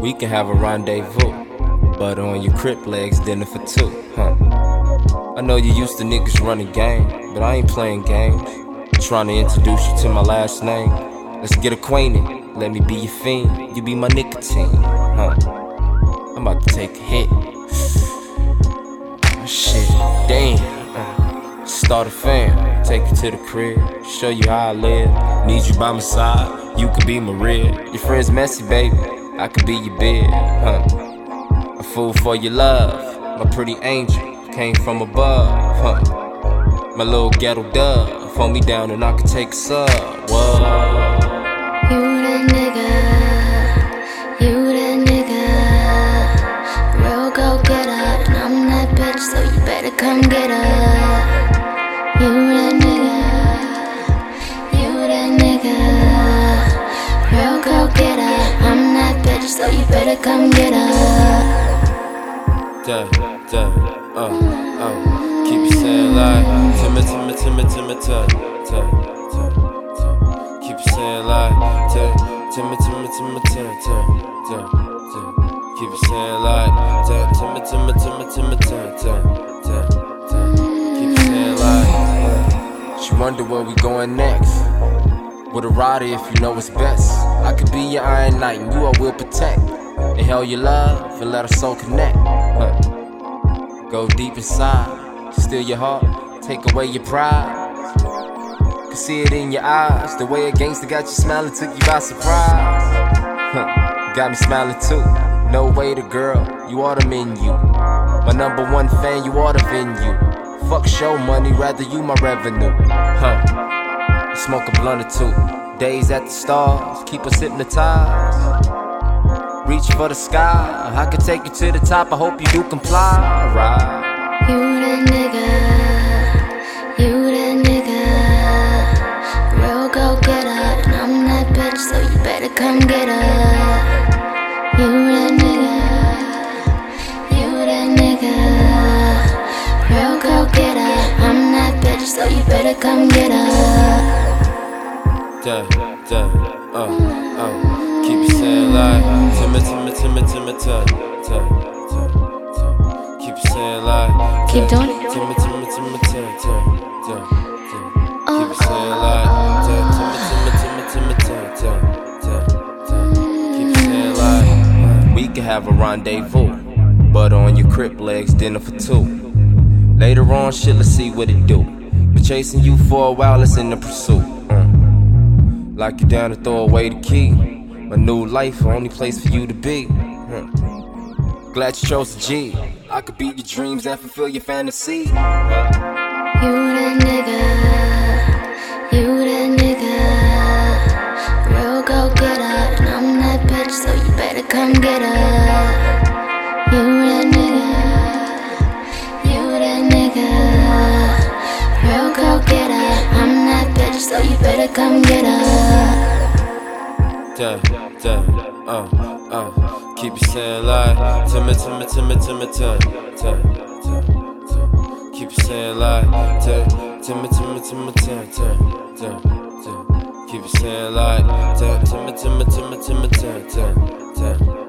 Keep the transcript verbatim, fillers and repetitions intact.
We can have a rendezvous, but on your crip legs, dinner for two, huh? I know you used to niggas running game, but I ain't playing games. Trying to introduce you to my last name. Let's get acquainted, let me be your fiend. You be my nicotine, huh? I'm about to take a hit. Shit, damn. uh, Start a fam, take you to the crib, show you how I live. Need you by my side, you could be my rib. Your friend's messy, baby, I could be your bed, huh? A fool for your love, my pretty angel, came from above, huh? My little ghetto dove, hold me down and I could take a sub. Whoa. You that nigga, you that nigga, real go-getter, and I'm that bitch, so you better come get her. You that nigga, you that nigga, real go-getter, I'm that bitch, so you better come get her. Duh, duh, uh, uh. Keep you saying like Timmy, Timmy, Timmy, Timmy, tuh, tuh, tuh, tuh. Keep you saying like Timmy, Timmy, Timmy, tuh, tuh, tuh, tuh. Keep you saying like Timmy, Timmy, Timmy, Timmy, tuh, tuh, tuh, tuh. Keep you saying like She wonder where we going next. With a rider if you know what's best. I could be your Iron Knight and you I will protect. Inhale your love and let our soul connect, huh. Go deep inside, steal your heart, take away your pride. Can see it in your eyes, the way a gangster got you smiling took you by surprise. Huh, got me smiling too. No way to girl, you are the menu. My number one fan, you are the venue. Fuck show money, rather you my revenue. Huh, smoke a blunt or two. Days at the stars, keep us hypnotized. Reach for the sky, I could take you to the top, I hope you do comply, right? You that nigga, you that nigga, real go-getter, and I'm that bitch, so you better come get her. You that nigga, you that nigga, real go-getter, I'm that bitch, so you better come get her. Duh, duh, uh, uh. Keep you saying like Timmy, Timmy, Timmy, Timmy, tuh, tuh, tuh, tuh. Keep you saying like Keep doing it. Timmy, Timmy, Timmy, tuh, tuh, tuh, tuh. Keep you saying like Timmy, Timmy, Timmy, Timmy, tuh, tuh, tuh, tuh. Keep you saying like we can have a rendezvous, but on your crip legs, dinner for two. Later on, shit, let's see what it do. Been chasing you for a while, it's in the pursuit. uh. Lock you down and throw away the key. A new life, only place for you to be. huh. Glad you chose the G. I could be your dreams and fulfill your fantasy. You that nigga, you that nigga, real go-getter, and I'm that bitch, so you better come get her. You that nigga, you that nigga, real go-getter, I'm that bitch, so you better come get her. Duh, duh, uh, uh. Keep you saying like Timmy, Timmy, Timmy, Timmy, tuh, tuh, tuh, tuh. Keep you saying like Timmy, Timmy, Timmy, tuh, tuh, tuh, tuh. Keep you saying like Timmy, Timmy, Timmy, Timmy, tuh, tuh, tuh.